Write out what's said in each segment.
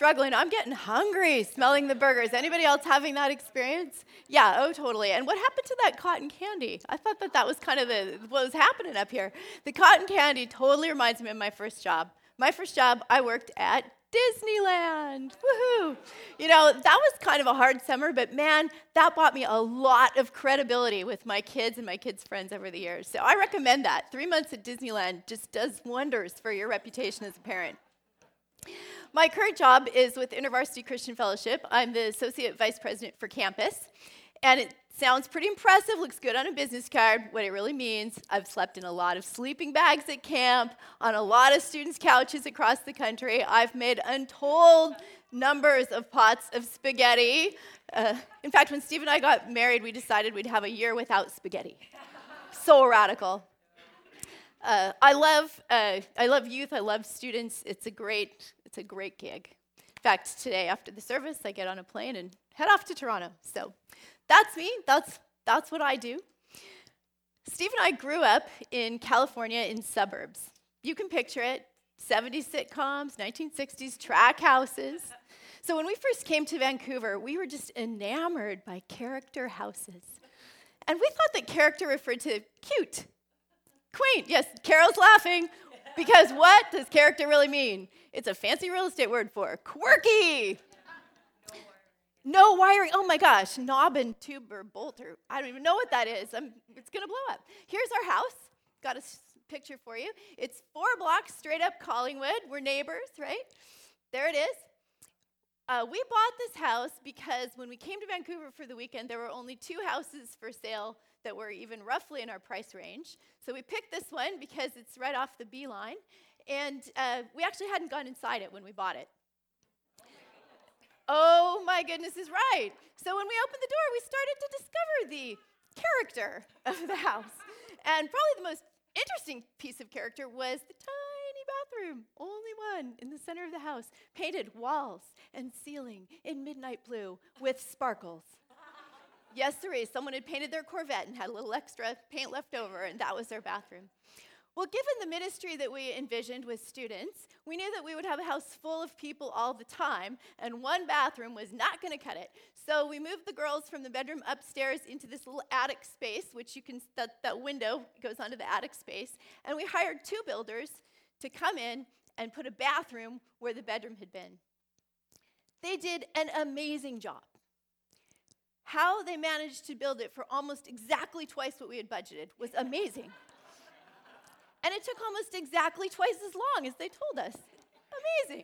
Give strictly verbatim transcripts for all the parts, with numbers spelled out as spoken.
struggling. I'm getting hungry smelling the burgers. Anybody else having that experience? Yeah, oh, totally. And what happened to that cotton candy? I thought that that was kind of the, what was happening up here. The cotton candy totally reminds me of my first job. My first job, I worked at Disneyland. Woohoo! You know, that was kind of a hard summer, but man, that bought me a lot of credibility with my kids and my kids' friends over the years. So I recommend that. Three months at Disneyland just does wonders for your reputation as a parent. My current job is with InterVarsity Christian Fellowship. I'm the Associate Vice President for Campus. And it sounds pretty impressive, looks good on a business card. What it really means, I've slept in a lot of sleeping bags at camp, on a lot of students' couches across the country. I've made untold numbers of pots of spaghetti. Uh, in fact, when Steve and I got married, we decided we'd have a year without spaghetti. So radical. Uh, I love uh, I love youth. I love students. It's a great it's a great gig. In fact, today after the service, I get on a plane and head off to Toronto. So that's me. That's that's what I do. Steve and I grew up in California in suburbs. You can picture it: seventies sitcoms, nineteen sixties track houses. So when we first came to Vancouver, we were just enamored by character houses, and we thought that character referred to cute. Quaint, yes, Carol's laughing, because what does character really mean? It's a fancy real estate word for quirky. No wiring, oh my gosh, knob and tube or bolt, or I don't even know what that is. I'm, it's gonna blow up. Here's our house, got a s- picture for you. It's four blocks straight up Collingwood. We're neighbors, right? There it is. Uh, we bought this house because when we came to Vancouver for the weekend, there were only two houses for sale that were even roughly in our price range. So we picked this one because it's right off the B line. And uh, we actually hadn't gone inside it when we bought it. Oh my goodness is right. So when we opened the door, we started to discover the character of the house. And probably the most interesting piece of character was the tiny bathroom, only one in the center of the house, painted walls and ceiling in midnight blue with sparkles. Yes, sirree. Someone had painted their Corvette and had a little extra paint left over, and that was their bathroom. Well, given the ministry that we envisioned with students, we knew that we would have a house full of people all the time, and one bathroom was not going to cut it. So we moved the girls from the bedroom upstairs into this little attic space, which you can, that, that window goes onto the attic space, and we hired two builders to come in and put a bathroom where the bedroom had been. They did an amazing job. How they managed to build it for almost exactly twice what we had budgeted was amazing. And it took almost exactly twice as long as they told us. Amazing.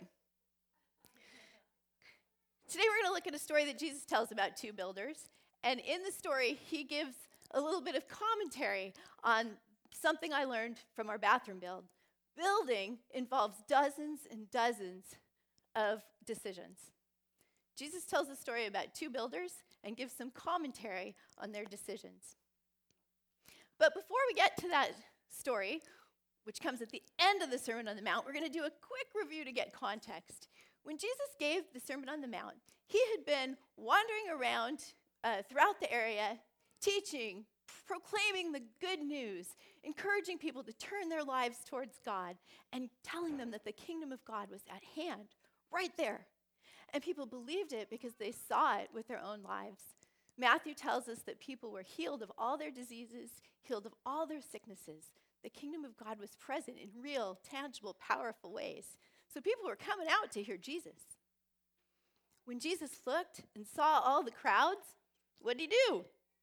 Today we're going to look at a story that Jesus tells about two builders. And in the story, he gives a little bit of commentary on something I learned from our bathroom build. Building involves dozens and dozens of decisions. Jesus tells a story about two builders and gives some commentary on their decisions. But before we get to that story, which comes at the end of the Sermon on the Mount, we're going to do a quick review to get context. When Jesus gave the Sermon on the Mount, he had been wandering around uh, throughout the area, teaching, proclaiming the good news, encouraging people to turn their lives towards God, and telling them that the kingdom of God was at hand, right there. And people believed it because they saw it with their own lives. Matthew tells us that people were healed of all their diseases, healed of all their sicknesses. The kingdom of God was present in real, tangible, powerful ways. So people were coming out to hear Jesus. When Jesus looked and saw all the crowds, what did he do?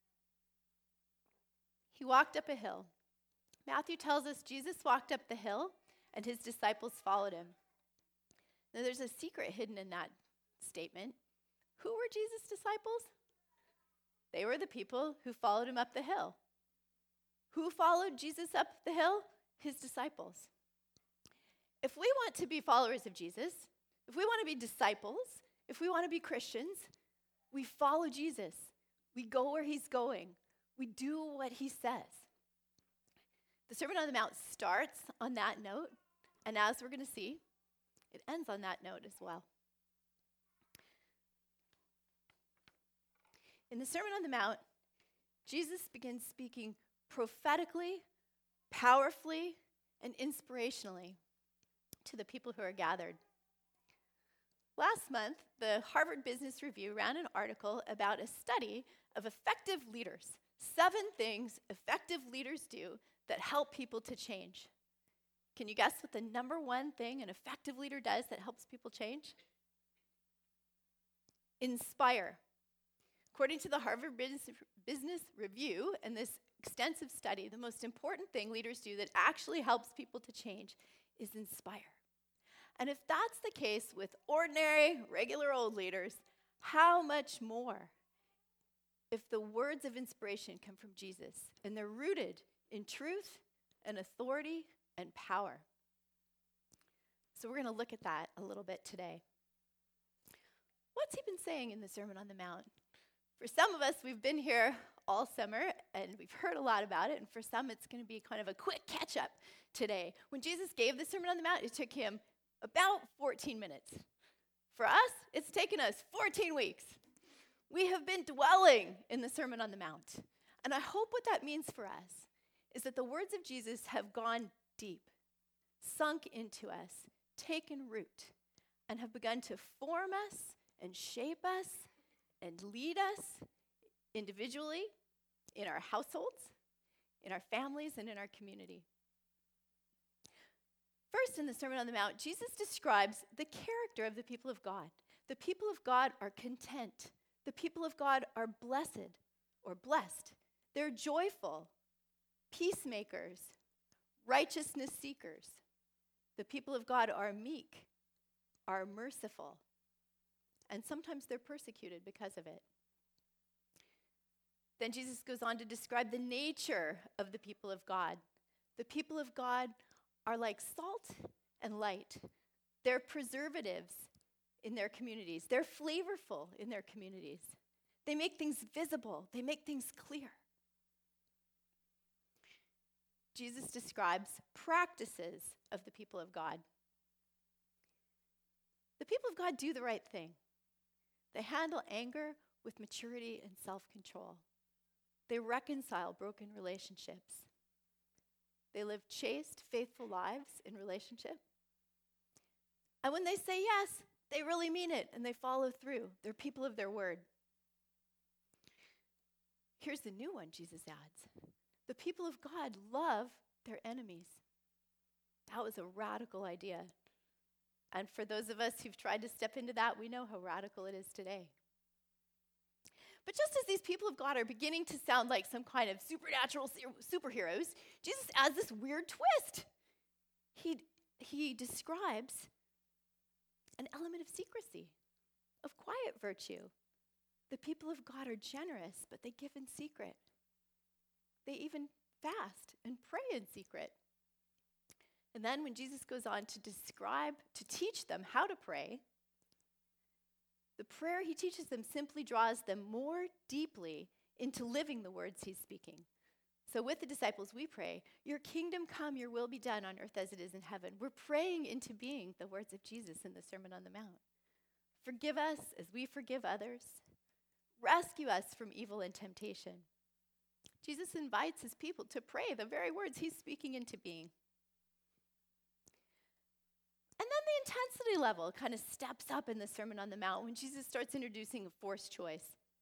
He walked up a hill. Matthew tells us Jesus walked up the hill and his disciples followed him. Now there's a secret hidden in that statement. Who were Jesus' disciples? They were the people who followed him up the hill. Who followed Jesus up the hill? His disciples. If we want to be followers of Jesus, if we want to be disciples, if we want to be Christians, we follow Jesus. We go where he's going. We do what he says. The Sermon on the Mount starts on that note, and as we're going to see, it ends on that note as well. In the Sermon on the Mount, Jesus begins speaking prophetically, powerfully, and inspirationally to the people who are gathered. Last month, the Harvard Business Review ran an article about a study of effective leaders. Seven things effective leaders do that help people to change. Can you guess what the number one thing an effective leader does that helps people change? Inspire. According to the Harvard Business Review and this extensive study, the most important thing leaders do that actually helps people to change is inspire. And if that's the case with ordinary, regular old leaders, how much more if the words of inspiration come from Jesus and they're rooted in truth and authority and power? So we're going to look at that a little bit today. What's he been saying in the Sermon on the Mount? For some of us, we've been here all summer and we've heard a lot about it, and for some, it's going to be kind of a quick catch-up today. When Jesus gave the Sermon on the Mount, it took him about fourteen minutes. For us, it's taken us fourteen weeks. We have been dwelling in the Sermon on the Mount, and I hope what that means for us is that the words of Jesus have gone deep, sunk into us, taken root, and have begun to form us and shape us and lead us individually, in our households, in our families, and in our community. First, in the Sermon on the Mount, Jesus describes the character of the people of God. The people of God are content. The people of God are blessed or blessed. They're joyful, peacemakers, righteousness seekers. The people of God are meek, are merciful, and sometimes they're persecuted because of it. Then Jesus goes on to describe the nature of the people of God. The people of God are like salt and light. They're preservatives in their communities. They're flavorful in their communities. They make things visible. They make things clear. Jesus describes practices of the people of God. The people of God do the right thing. They handle anger with maturity and self-control. They reconcile broken relationships. They live chaste, faithful lives in relationship. And when they say yes, they really mean it and they follow through. They're people of their word. Here's the new one Jesus adds. The people of God love their enemies. That was a radical idea. And for those of us who've tried to step into that, we know how radical it is today. But just as these people of God are beginning to sound like some kind of supernatural superheroes, Jesus adds this weird twist. He, he describes an element of secrecy, of quiet virtue. The people of God are generous, but they give in secret. They even fast and pray in secret. And then when Jesus goes on to describe, to teach them how to pray, the prayer he teaches them simply draws them more deeply into living the words he's speaking. So with the disciples, we pray, your kingdom come, your will be done on earth as it is in heaven. We're praying into being the words of Jesus in the Sermon on the Mount. Forgive us as we forgive others. Rescue us from evil and temptation. Jesus invites his people to pray the very words he's speaking into being. And then the intensity level kind of steps up in the Sermon on the Mount when Jesus starts introducing a forced choice.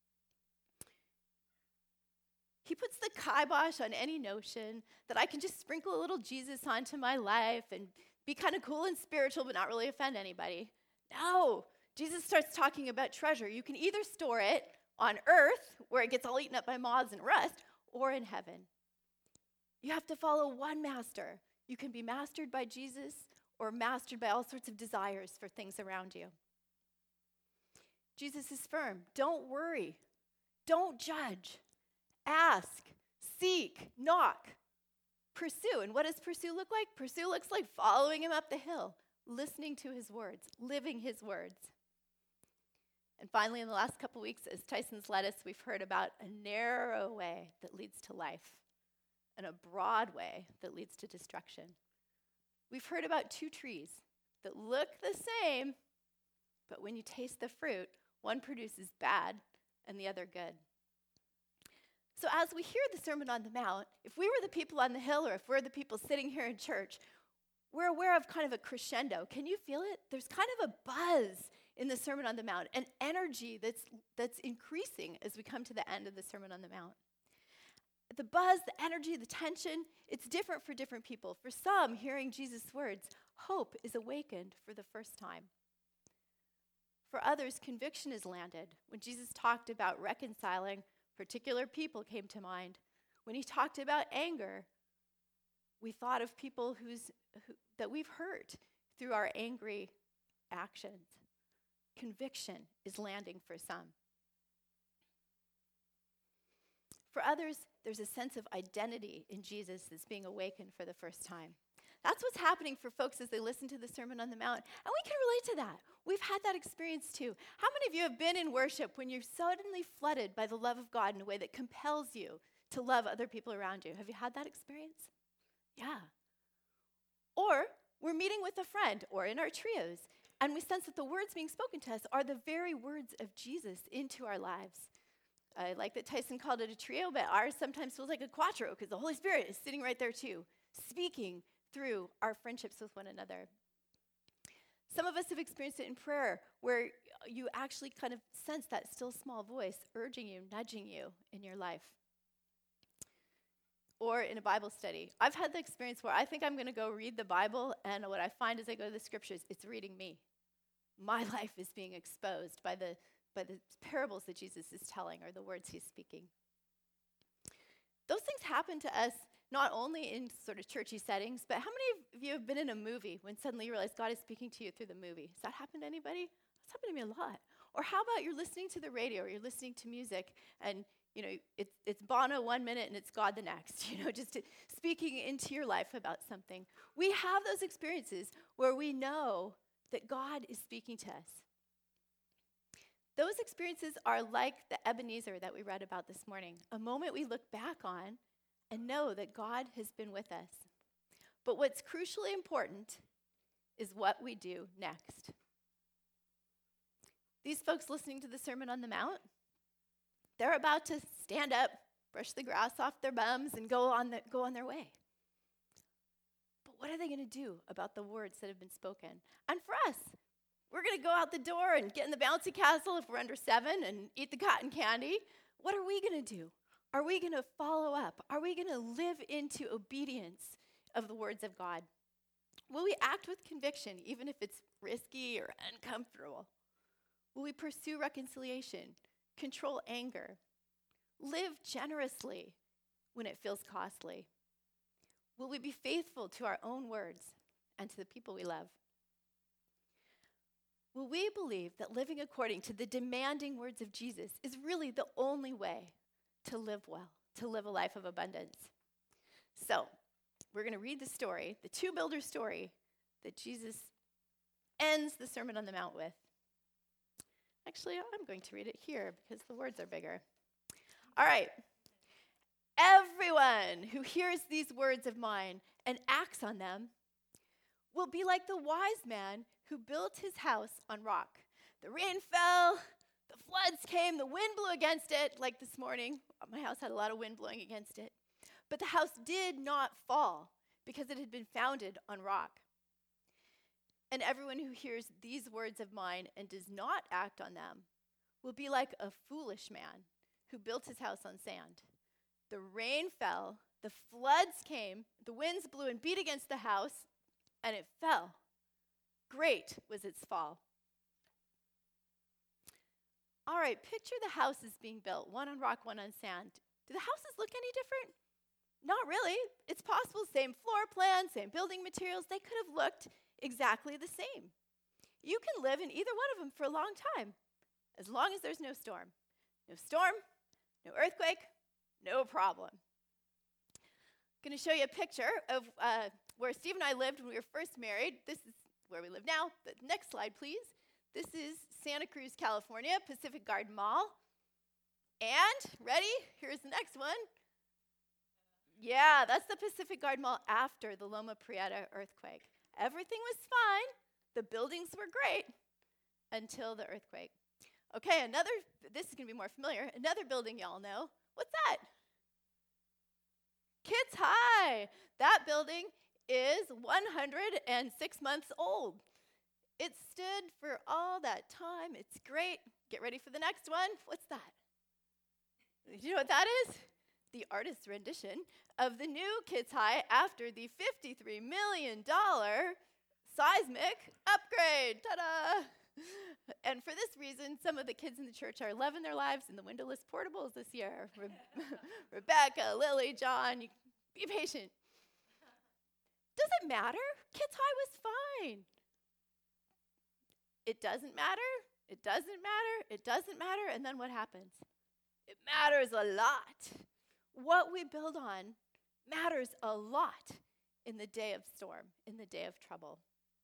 He puts the kibosh on any notion that I can just sprinkle a little Jesus onto my life and be kind of cool and spiritual but not really offend anybody. No, Jesus starts talking about treasure. You can either store it on earth where it gets all eaten up by moths and rust, or in heaven. You have to follow one master. You can be mastered by Jesus or mastered by all sorts of desires for things around you. Jesus is firm. Don't worry. Don't judge. Ask, seek, knock, pursue. And what does pursue look like? Pursue looks like following him up the hill, listening to his words, living his words. And finally, in the last couple weeks, as Tyson's led us, we've heard about a narrow way that leads to life and a broad way that leads to destruction. We've heard about two trees that look the same, but when you taste the fruit, one produces bad and the other good. So as we hear the Sermon on the Mount, if we were the people on the hill or if we're the people sitting here in church, we're aware of kind of a crescendo. Can you feel it? There's kind of a buzz in the Sermon on the Mount, an energy that's, that's increasing as we come to the end of the Sermon on the Mount. The buzz, the energy, the tension, it's different for different people. For some, hearing Jesus' words, hope is awakened for the first time. For others, conviction is landed. When Jesus talked about reconciling, particular people came to mind. When he talked about anger, we thought of people who's, who, that we've hurt through our angry actions. Conviction is landing for some. For others, there's a sense of identity in Jesus that's being awakened for the first time. That's what's happening for folks as they listen to the Sermon on the Mount. And we can relate to that. We've had that experience too. How many of you have been in worship when you're suddenly flooded by the love of God in a way that compels you to love other people around you? Have you had that experience? Yeah. Or we're meeting with a friend or in our trios, and we sense that the words being spoken to us are the very words of Jesus into our lives. I like that Tyson called it a trio, but ours sometimes feels like a quattro because the Holy Spirit is sitting right there too, speaking through our friendships with one another. Some of us have experienced it in prayer where you actually kind of sense that still small voice urging you, nudging you in your life. Or in a Bible study. I've had the experience where I think I'm going to go read the Bible, and what I find as I go to the scriptures, it's reading me. My life is being exposed by the, by the parables that Jesus is telling or the words he's speaking. Those things happen to us not only in sort of churchy settings, but how many of you have been in a movie when suddenly you realize God is speaking to you through the movie? Has that happened to anybody? That's happened to me a lot. Or how about you're listening to the radio or you're listening to music and you know, it's, it's Bono one minute and it's God the next, you know, just to, speaking into your life about something. We have those experiences where we know that God is speaking to us. Those experiences are like the Ebenezer that we read about this morning, a moment we look back on and know that God has been with us. But what's crucially important is what we do next. These folks listening to the Sermon on the Mount, they're about to stand up, brush the grass off their bums, and go on, the, go on their way. But what are they going to do about the words that have been spoken? And for us, we're going to go out the door and get in the bouncy castle if we're under seven and eat the cotton candy. What are we going to do? Are we going to follow up? Are we going to live into obedience of the words of God? Will we act with conviction, even if it's risky or uncomfortable? Will we pursue reconciliation? Control anger, live generously when it feels costly? Will we be faithful to our own words and to the people we love? Will we believe that living according to the demanding words of Jesus is really the only way to live well, to live a life of abundance? So, we're going to read the story, the two builder story that Jesus ends the Sermon on the Mount with. Actually, I'm going to read it here because the words are bigger. All right. Everyone who hears these words of mine and acts on them will be like the wise man who built his house on rock. The rain fell, the floods came, the wind blew against it, like this morning. My house had a lot of wind blowing against it. But the house did not fall because it had been founded on rock. And everyone who hears these words of mine and does not act on them will be like a foolish man who built his house on sand. The rain fell, the floods came, the winds blew and beat against the house, and it fell. Great was its fall. All right, picture the houses being built, one on rock, one on sand. Do the houses look any different? Not really. It's possible, same floor plan, same building materials. They could have looked exactly the same. You can live in either one of them for a long time, as long as there's no storm. No storm, no earthquake, no problem. I'm going to show you a picture of uh, where Steve and I lived when we were first married. This is where we live now. The next slide, please. This is Santa Cruz, California, Pacific Garden Mall. And, ready? Here's the next one. Yeah, that's the Pacific Garden Mall after the Loma Prieta earthquake. Everything was fine. The buildings were great until the earthquake. Okay, another, this is going to be more familiar. Another building y'all know. What's that? Kids High. That building is one hundred six months old. It stood for all that time. It's great. Get ready for the next one. What's that? Do you know what that is? The artist's rendition of the new Kids High after the fifty-three million dollars seismic upgrade. Ta-da! And for this reason, some of the kids in the church are loving their lives in the windowless portables this year. Re- Rebecca, Lily, John, you, be patient. Does it matter? Kids High was fine. It doesn't matter. It doesn't matter. It doesn't matter. And then what happens? It matters a lot. What we build on matters a lot in the day of storm, in the day of trouble.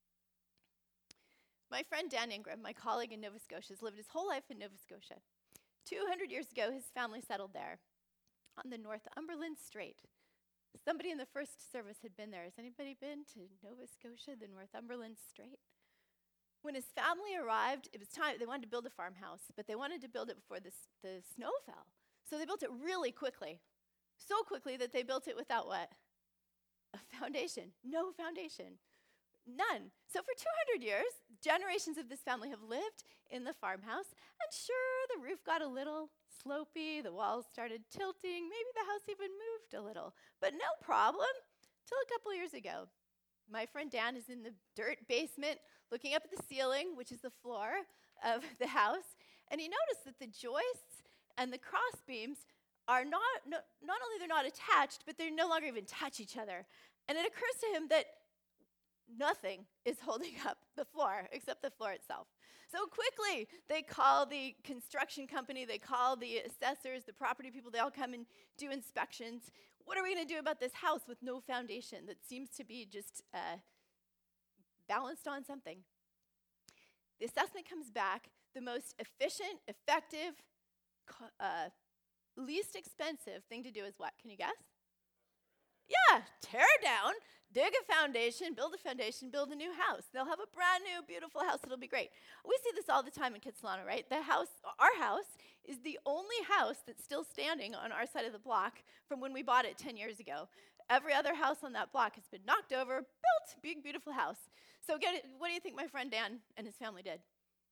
My friend Dan Ingram, my colleague in Nova Scotia, has lived his whole life in Nova Scotia. two hundred years ago, his family settled there on the Northumberland Strait. Somebody in the first service had been there. Has anybody been to Nova Scotia, the Northumberland Strait? When his family arrived, it was time. They wanted to build a farmhouse, but they wanted to build it before the, the snow fell. So they built it really quickly, so quickly that they built it without what? A foundation. No foundation. None. So for two hundred years, generations of this family have lived in the farmhouse, and sure, the roof got a little slopey, the walls started tilting, maybe the house even moved a little, but no problem, till a couple years ago. My friend Dan is in the dirt basement looking up at the ceiling, which is the floor of the house, and he noticed that the joists and the cross beams are not, no, not only they're not attached, but they no longer even touch each other. And it occurs to him that nothing is holding up the floor except the floor itself. So quickly, they call the construction company, they call the assessors, the property people, they all come and do inspections. What are we going to do about this house with no foundation that seems to be just uh, balanced on something? The assessment comes back, the most efficient, effective, uh, least expensive thing to do is what? Can you guess? Yeah, tear it down, dig a foundation, build a foundation, build a new house. They'll have a brand new, beautiful house. It'll be great. We see this all the time in Kitsilano, right? The house, our house, is the only house that's still standing on our side of the block from when we bought it ten years ago. Every other house on that block has been knocked over, built, big, beautiful house. So get it, what do you think my friend Dan and his family did?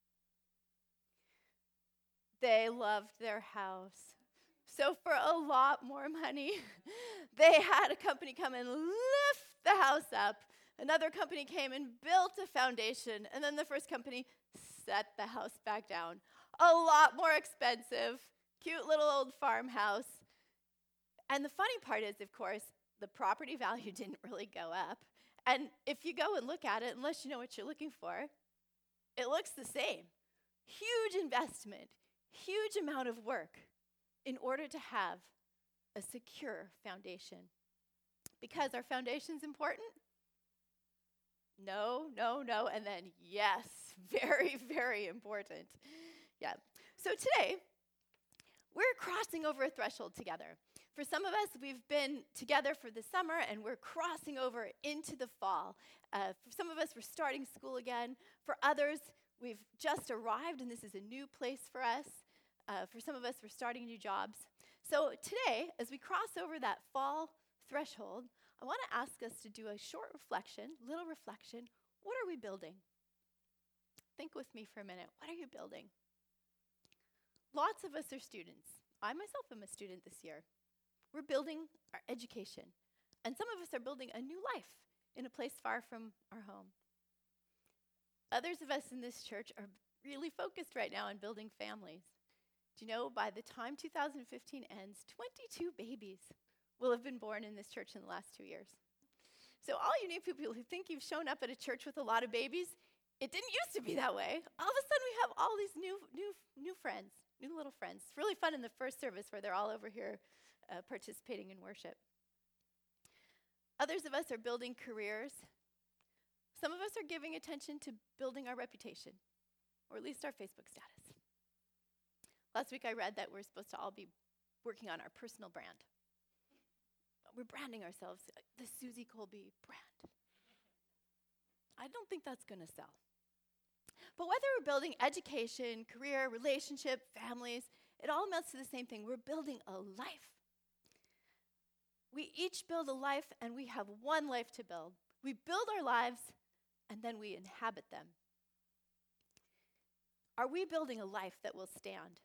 They loved their house. So for a lot more money, they had a company come and lift the house up. Another company came and built a foundation. And then the first company set the house back down. A lot more expensive, cute little old farmhouse. And the funny part is, of course, the property value didn't really go up. And if you go and look at it, unless you know what you're looking for, it looks the same. Huge investment, huge amount of work in order to have a secure foundation. Because our foundation's important? No, no, no, and then yes, very, very important. Yeah. So today, we're crossing over a threshold together. For some of us, we've been together for the summer, and we're crossing over into the fall. Uh, for some of us, we're starting school again. For others, we've just arrived, and this is a new place for us. Uh, for some of us, we're starting new jobs. So today, as we cross over that fall threshold, I want to ask us to do a short reflection, little reflection. What are we building? Think with me for a minute. What are you building? Lots of us are students. I myself am a student this year. We're building our education. And some of us are building a new life in a place far from our home. Others of us in this church are really focused right now on building families. Do you know, by the time two thousand fifteen ends, twenty-two babies will have been born in this church in the last two years. So all you new people who think you've shown up at a church with a lot of babies, it didn't used to be that way. All of a sudden we have all these new, new, new friends, new little friends. It's really fun in the first service where they're all over here uh, participating in worship. Others of us are building careers. Some of us are giving attention to building our reputation, or at least our Facebook status. Last week I read that we're supposed to all be working on our personal brand. We're branding ourselves, the Susie Colby brand. I don't think that's going to sell. But whether we're building education, career, relationship, families, it all amounts to the same thing. We're building a life. We each build a life, and we have one life to build. We build our lives, and then we inhabit them. Are we building a life that will stand?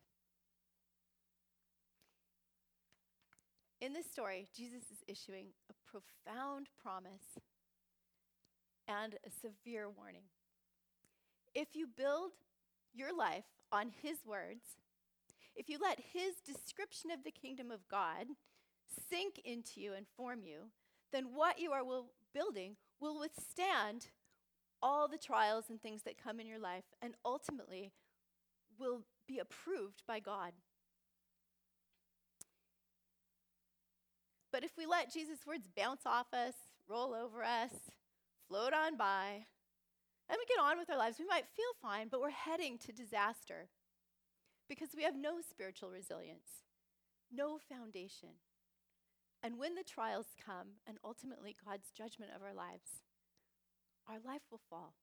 In this story, Jesus is issuing a profound promise and a severe warning. If you build your life on his words, if you let his description of the kingdom of God sink into you and form you, then what you are will, building will withstand all the trials and things that come in your life and ultimately will be approved by God. But if we let Jesus' words bounce off us, roll over us, float on by, and we get on with our lives, we might feel fine, but we're heading to disaster because we have no spiritual resilience, no foundation. And when the trials come, and ultimately God's judgment of our lives, our life will fall.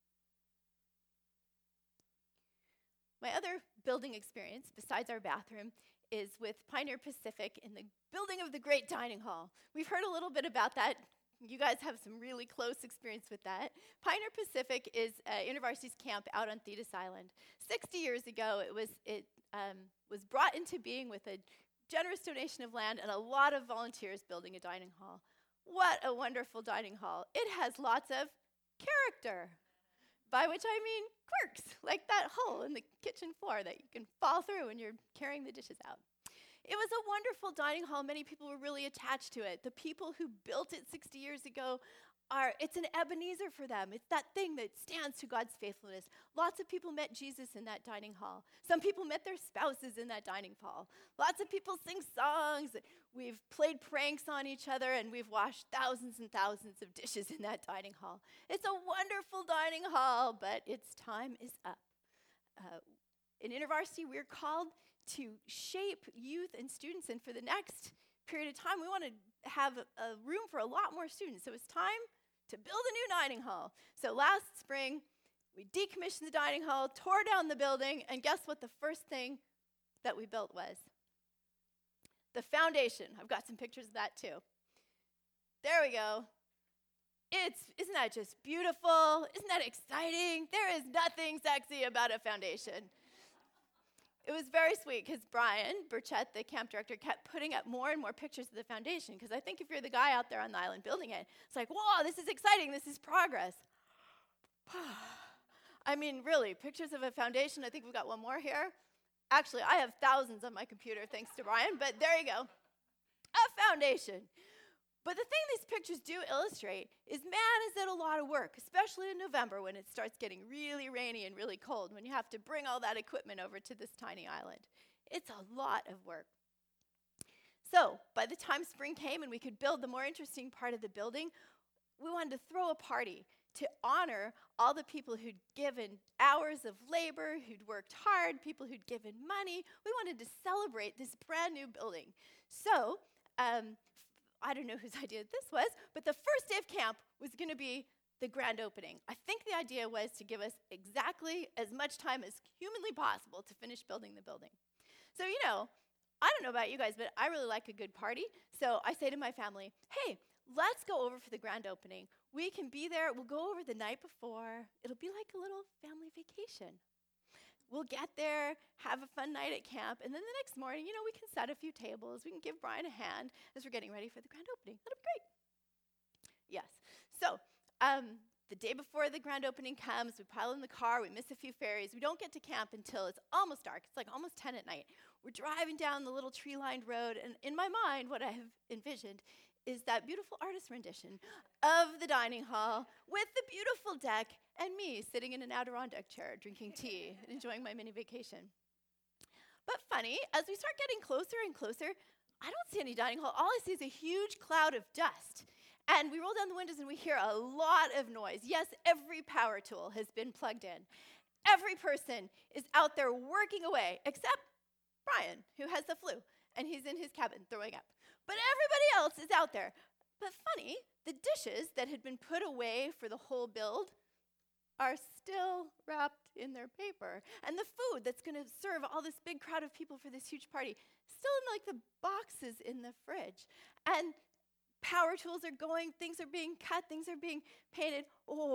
My other building experience, besides our bathroom, is with Pioneer Pacific in the building of the Great Dining Hall. We've heard a little bit about that. You guys have some really close experience with that. Pioneer Pacific is uh, InterVarsity's camp out on Thetis Island. sixty years ago, it was it um, was brought into being with a generous donation of land and a lot of volunteers building a dining hall. What a wonderful dining hall. It has lots of character, by which I mean quirks, like that hole in the kitchen floor that you can fall through when you're carrying the dishes out. It was a wonderful dining hall. Many people were really attached to it. The people who built it sixty years ago are, it's an Ebenezer for them. It's that thing that stands to God's faithfulness. Lots of people met Jesus in that dining hall. Some people met their spouses in that dining hall. Lots of people sing songs. We've played pranks on each other, and we've washed thousands and thousands of dishes in that dining hall. It's a wonderful dining hall, but its time is up. Uh, in InterVarsity, we're called to shape youth and students, and for the next period of time, we want to have a, a room for a lot more students. So it's time to build a new dining hall. So last spring, we decommissioned the dining hall, tore down the building, and guess what the first thing that we built was? The foundation. I've got some pictures of that too. There we go. It's, isn't that just beautiful? Isn't that exciting? There is nothing sexy about a foundation. It was very sweet because Brian Burchett, the camp director, kept putting up more and more pictures of the foundation because I think if you're the guy out there on the island building it, it's like, whoa, this is exciting, this is progress. I mean, really, pictures of a foundation. I think we've got one more here. Actually, I have thousands on my computer, thanks to Brian, but there you go. A foundation. But the thing these pictures do illustrate is, man, is it a lot of work, especially in November when it starts getting really rainy and really cold, when you have to bring all that equipment over to this tiny island. It's a lot of work. So by the time spring came and we could build the more interesting part of the building, we wanted to throw a party to honor all the people who'd given hours of labor, who'd worked hard, people who'd given money. We wanted to celebrate this brand new building. So um, I don't know whose idea this was, but the first day of camp was going to be the grand opening. I think the idea was to give us exactly as much time as humanly possible to finish building the building. So, you know, I don't know about you guys, but I really like a good party. So I say to my family, hey, let's go over for the grand opening. We can be there. We'll go over the night before. It'll be like a little family vacation. We'll get there, have a fun night at camp, and then the next morning, you know, we can set a few tables. We can give Brian a hand as we're getting ready for the grand opening. That'll be great. Yes. So um, the day before the grand opening comes, we pile in the car. We miss a few ferries. We don't get to camp until it's almost dark. It's like almost ten at night. We're driving down the little tree-lined road, and in my mind, what I have envisioned is that beautiful artist rendition of the dining hall with the beautiful deck and me sitting in an Adirondack chair drinking tea and enjoying my mini vacation. But funny, as we start getting closer and closer, I don't see any dining hall. All I see is a huge cloud of dust. And we roll down the windows and we hear a lot of noise. Yes, every power tool has been plugged in. Every person is out there working away, except Brian, who has the flu, and he's in his cabin throwing up. But everybody else is out there. But funny, the dishes that had been put away for the whole build are still wrapped in their paper. And the food that's going to serve all this big crowd of people for this huge party, still in like the boxes in the fridge. And power tools are going, things are being cut, things are being painted. Oh,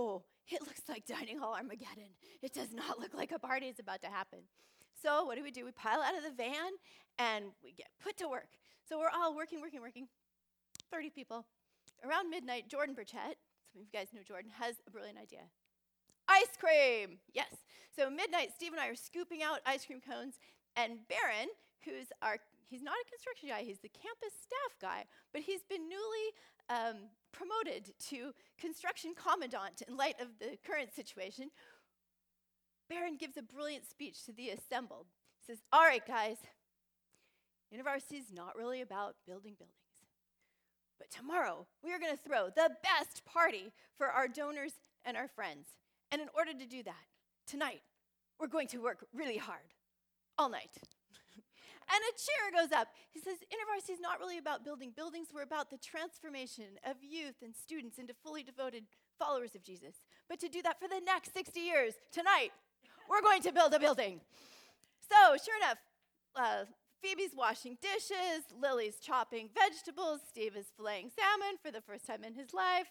it looks like dining hall Armageddon. It does not look like a party is about to happen. So what do we do? We pile out of the van and we get put to work. So we're all working, working, working, thirty people. Around midnight, Jordan Burchett, some of you guys know Jordan, has a brilliant idea. Ice cream! Yes. So midnight, Steve and I are scooping out ice cream cones, and Barron, who's our, he's not a construction guy, he's the campus staff guy, but he's been newly um, promoted to construction commandant in light of the current situation. Barron gives a brilliant speech to the assembled. He says, all right, guys, university is not really about building buildings. But tomorrow, we are going to throw the best party for our donors and our friends. And in order to do that, tonight, we're going to work really hard, all night. And a cheer goes up. He says, InterVarsity is not really about building buildings. We're about the transformation of youth and students into fully devoted followers of Jesus. But to do that for the next sixty years, tonight, we're going to build a building. So, sure enough, uh, Phoebe's washing dishes, Lily's chopping vegetables, Steve is filleting salmon for the first time in his life.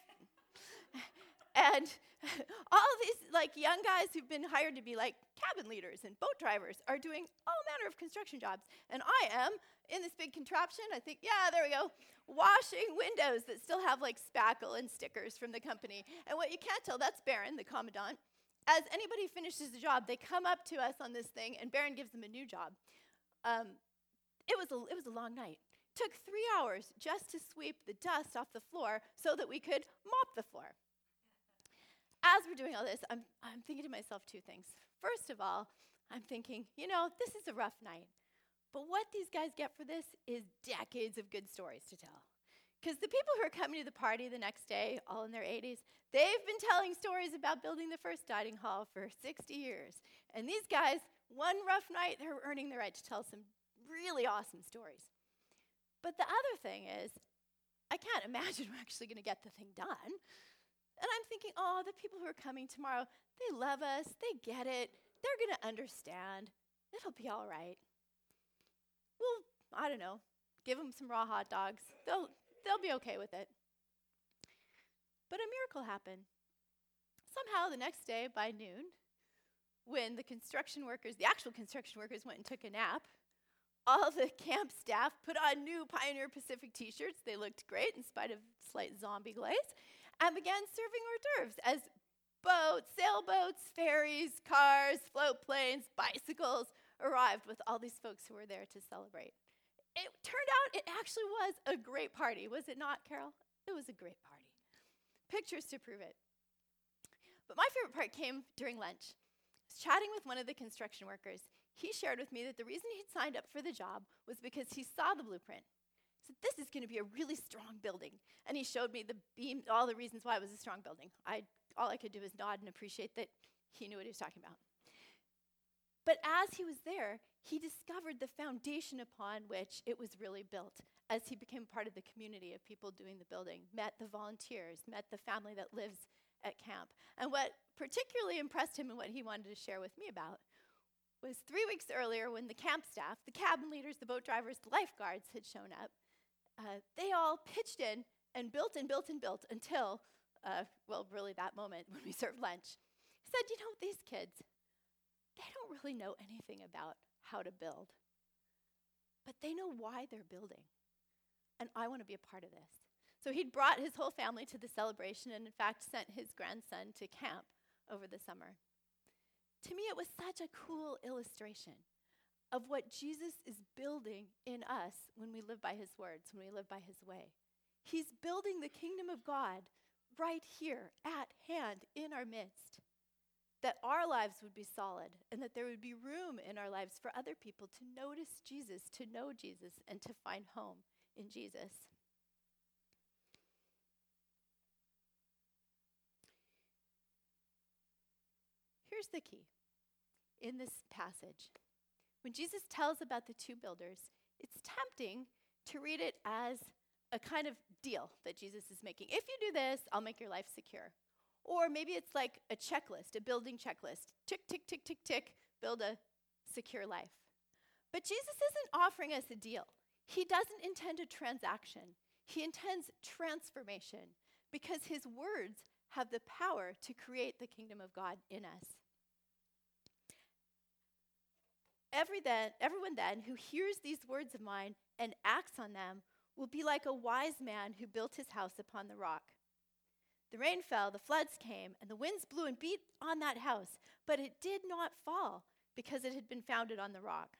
And all these like young guys who've been hired to be like cabin leaders and boat drivers are doing all manner of construction jobs. And I am in this big contraption, I think, yeah, there we go, washing windows that still have like spackle and stickers from the company. And what you can't tell, that's Barron, the commandant. As anybody finishes the job, they come up to us on this thing, and Barron gives them a new job. Um, it was a, it was a long night. Took three hours just to sweep the dust off the floor so that we could mop the floor. As we're doing all this, I'm, I'm thinking to myself two things. First of all, I'm thinking, you know, this is a rough night. But what these guys get for this is decades of good stories to tell. Because the people who are coming to the party the next day, all in their eighties, they've been telling stories about building the first dining hall for sixty years. And these guys, one rough night, they're earning the right to tell some really awesome stories. But the other thing is, I can't imagine we're actually going to get the thing done. And I'm thinking, oh, the people who are coming tomorrow, they love us, they get it, they're going to understand. It'll be all right. Well, I don't know, give them some raw hot dogs. They'll, they'll be okay with it. But a miracle happened. Somehow the next day by noon, when the construction workers, the actual construction workers went and took a nap, all the camp staff put on new Pioneer Pacific t-shirts. They looked great in spite of slight zombie glaze, and began serving hors d'oeuvres as boats, sailboats, ferries, cars, float planes, bicycles arrived with all these folks who were there to celebrate. It turned out it actually was a great party, was it not, Carol? It was a great party. Pictures to prove it. But my favorite part came during lunch. I was chatting with one of the construction workers. He shared with me that the reason he'd signed up for the job was because he saw the blueprint. He said, this is going to be a really strong building. And he showed me the beam, all the reasons why it was a strong building. I, all I could do was nod and appreciate that he knew what he was talking about. But as he was there, he discovered the foundation upon which it was really built as he became part of the community of people doing the building, met the volunteers, met the family that lives at camp. And what particularly impressed him and what he wanted to share with me about was three weeks earlier when the camp staff, the cabin leaders, the boat drivers, the lifeguards had shown up, uh, they all pitched in and built and built and built until, uh, well, really that moment when we served lunch. He said, you know, these kids, they don't really know anything about how to build, but they know why they're building, and I want to be a part of this. So he'd brought his whole family to the celebration and, in fact, sent his grandson to camp over the summer. To me, it was such a cool illustration of what Jesus is building in us when we live by his words, when we live by his way. He's building the kingdom of God right here at hand in our midst, that our lives would be solid and that there would be room in our lives for other people to notice Jesus, to know Jesus, and to find home in Jesus. Here's the key in this passage. When Jesus tells about the two builders, it's tempting to read it as a kind of deal that Jesus is making. If you do this, I'll make your life secure. Or maybe it's like a checklist, a building checklist. Tick, tick, tick, tick, tick, build a secure life. But Jesus isn't offering us a deal. He doesn't intend a transaction. He intends transformation because his words have the power to create the kingdom of God in us. Every then, everyone then who hears these words of mine and acts on them will be like a wise man who built his house upon the rock. The rain fell, the floods came, and the winds blew and beat on that house, but it did not fall because it had been founded on the rock.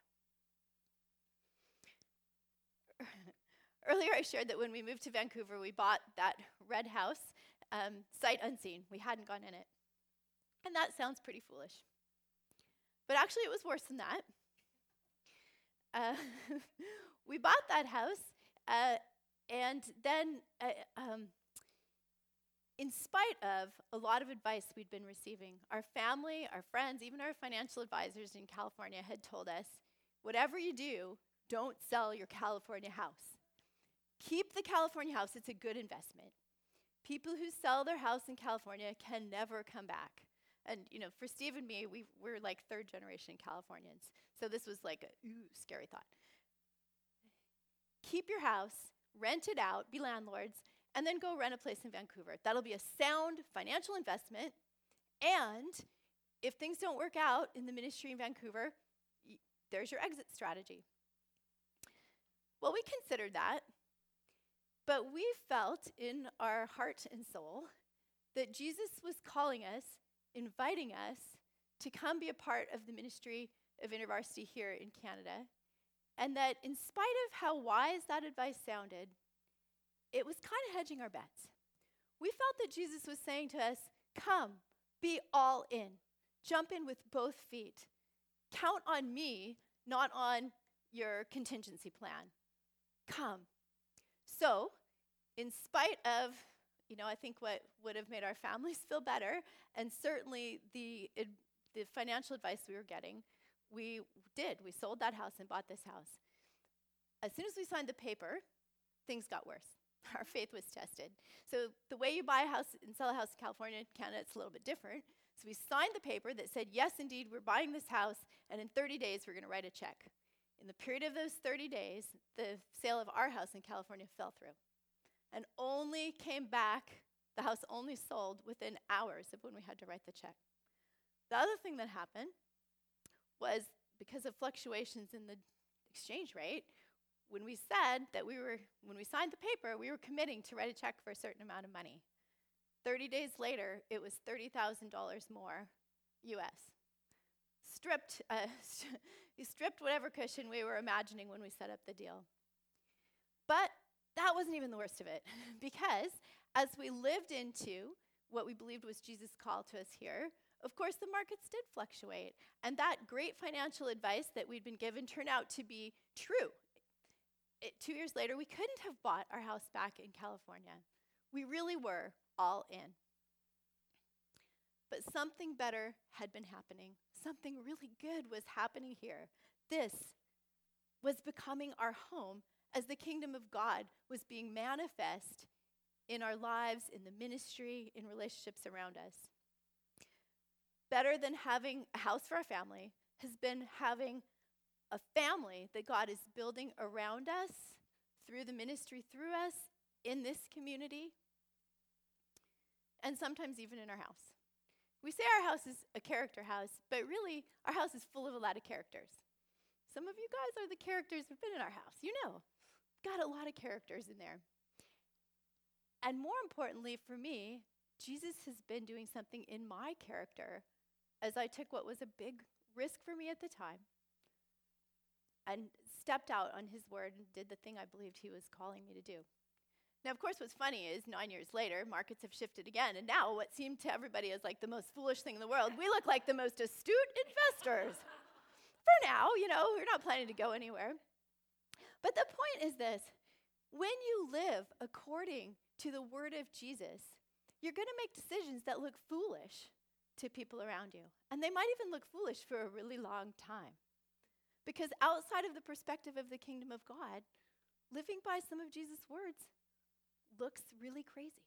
Earlier I shared that when we moved to Vancouver, we bought that red house, um, sight unseen. We hadn't gone in it. And that sounds pretty foolish. But actually it was worse than that. Uh, we bought that house, uh, and then uh, um, in spite of a lot of advice we'd been receiving, our family, our friends, even our financial advisors in California had told us, whatever you do, don't sell your California house. Keep the California house, it's a good investment. People who sell their house in California can never come back. And, you know, for Steve and me, we, we're like third generation Californians. So this was like a ooh, scary thought. Keep your house, rent it out, be landlords, and then go rent a place in Vancouver. That'll be a sound financial investment. And if things don't work out in the ministry in Vancouver, y- there's your exit strategy. Well, we considered that, but we felt in our heart and soul that Jesus was calling us, inviting us to come be a part of the ministry of InterVarsity here in Canada, and that in spite of how wise that advice sounded, it was kind of hedging our bets. We felt that Jesus was saying to us, come, be all in. Jump in with both feet. Count on me, not on your contingency plan. Come. So, in spite of, you know, I think what would have made our families feel better, and certainly the, it, the financial advice we were getting, we did. We sold that house and bought this house. As soon as we signed the paper, things got worse. Our faith was tested. So the way you buy a house and sell a house in California and Canada, it's a little bit different. So we signed the paper that said, yes, indeed, we're buying this house, and in thirty days, we're going to write a check. In the period of those thirty days, the sale of our house in California fell through and only came back, the house only sold within hours of when we had to write the check. The other thing that happened was because of fluctuations in the exchange rate, when we said that we were, when we signed the paper, we were committing to write a check for a certain amount of money. thirty days later, it was thirty thousand dollars more U S. Stripped, uh, st- stripped whatever cushion we were imagining when we set up the deal. But that wasn't even the worst of it, because as we lived into what we believed was Jesus' call to us here, of course the markets did fluctuate, and that great financial advice that we'd been given turned out to be true. It, two years later, we couldn't have bought our house back in California. We really were all in. But something better had been happening. Something really good was happening here. This was becoming our home as the kingdom of God was being manifest in our lives, in the ministry, in relationships around us. Better than having a house for our family has been having a family that God is building around us, through the ministry, through us, in this community, and sometimes even in our house. We say our house is a character house, but really, our house is full of a lot of characters. Some of you guys are the characters who've been in our house. You know, got a lot of characters in there. And more importantly for me, Jesus has been doing something in my character as I took what was a big risk for me at the time and stepped out on his word and did the thing I believed he was calling me to do. Now, of course, what's funny is nine years later, markets have shifted again, and now what seemed to everybody as like the most foolish thing in the world, we look like the most astute investors. For now, you know, we're not planning to go anywhere. But the point is this: when you live according to the word of Jesus, you're going to make decisions that look foolish to people around you. And they might even look foolish for a really long time. Because outside of the perspective of the kingdom of God, living by some of Jesus' words looks really crazy.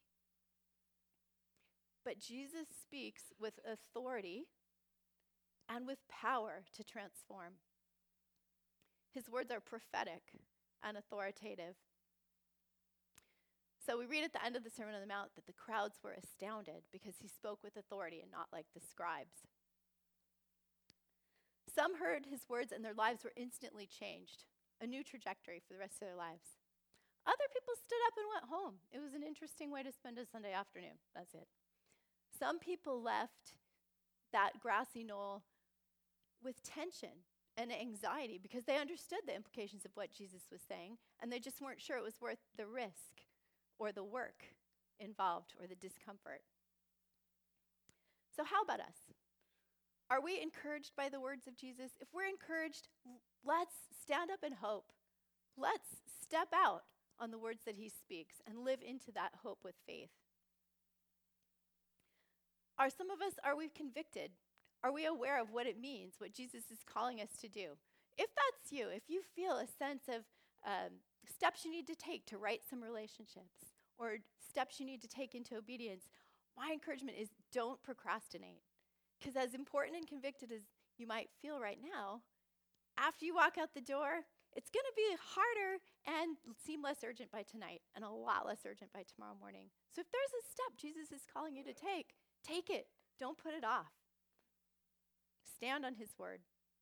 But Jesus speaks with authority and with power to transform. His words are prophetic and authoritative. So we read at the end of the Sermon on the Mount that the crowds were astounded because he spoke with authority and not like the scribes. Some heard his words and their lives were instantly changed, a new trajectory for the rest of their lives. Other people stood up and went home. It was an interesting way to spend a Sunday afternoon. That's it. Some people left that grassy knoll with tension and anxiety because they understood the implications of what Jesus was saying, and they just weren't sure it was worth the risk or the work involved or the discomfort. So how about us? Are we encouraged by the words of Jesus? If we're encouraged, l- let's stand up in hope. Let's step out on the words that he speaks and live into that hope with faith. Are some of us, are we convicted? Are we aware of what it means, what Jesus is calling us to do? If that's you, if you feel a sense of um, steps you need to take to right some relationships or steps you need to take into obedience, my encouragement is don't procrastinate. Because as important and convicted as you might feel right now, after you walk out the door, it's going to be harder and seem less urgent by tonight and a lot less urgent by tomorrow morning. So if there's a step Jesus is calling you to take, take it. Don't put it off. Stand on his word.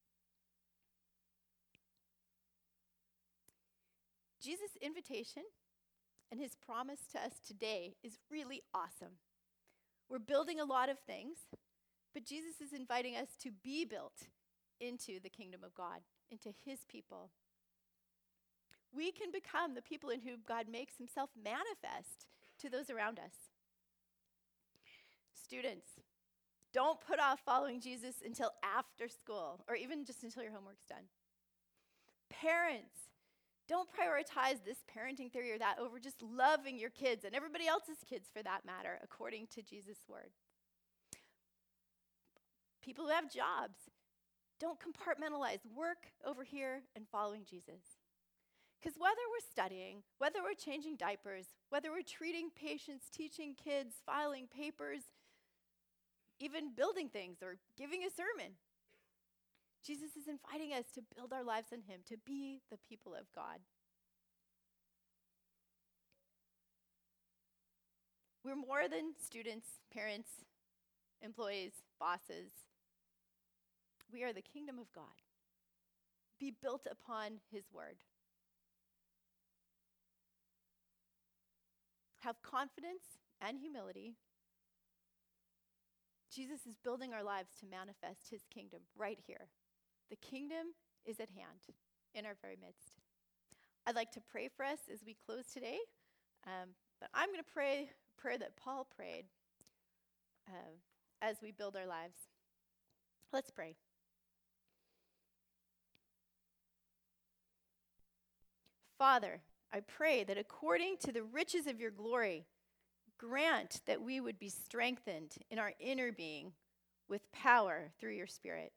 Jesus' invitation and his promise to us today is really awesome. We're building a lot of things, but Jesus is inviting us to be built into the kingdom of God, into his people. We can become the people in whom God makes himself manifest to those around us. Students, don't put off following Jesus until after school or even just until your homework's done. Parents, don't prioritize this parenting theory or that over just loving your kids and everybody else's kids for that matter, according to Jesus' word. People who have jobs, don't compartmentalize work over here and following Jesus. Because whether we're studying, whether we're changing diapers, whether we're treating patients, teaching kids, filing papers, even building things or giving a sermon, Jesus is inviting us to build our lives in him, to be the people of God. We're more than students, parents, employees, bosses. We are the kingdom of God. Be built upon his word. Have confidence and humility. Jesus is building our lives to manifest his kingdom right here. The kingdom is at hand in our very midst. I'd like to pray for us as we close today, um, but I'm going to pray a prayer that Paul prayed uh, as we build our lives. Let's pray. Father, I pray that according to the riches of your glory, grant that we would be strengthened in our inner being with power through your Spirit.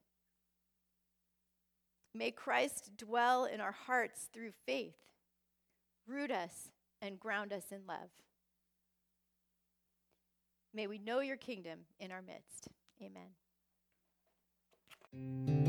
May Christ dwell in our hearts through faith, root us and ground us in love. May we know your kingdom in our midst. Amen.